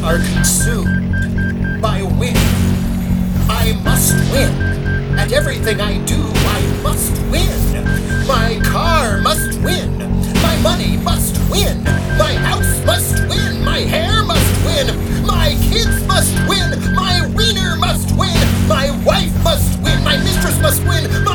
are consumed by winning. I must win. At everything I do, I must win. My car must win. My money must win. My house must win. My hair must win. My kids must win. My wiener must win. My wife must win. My mistress must win.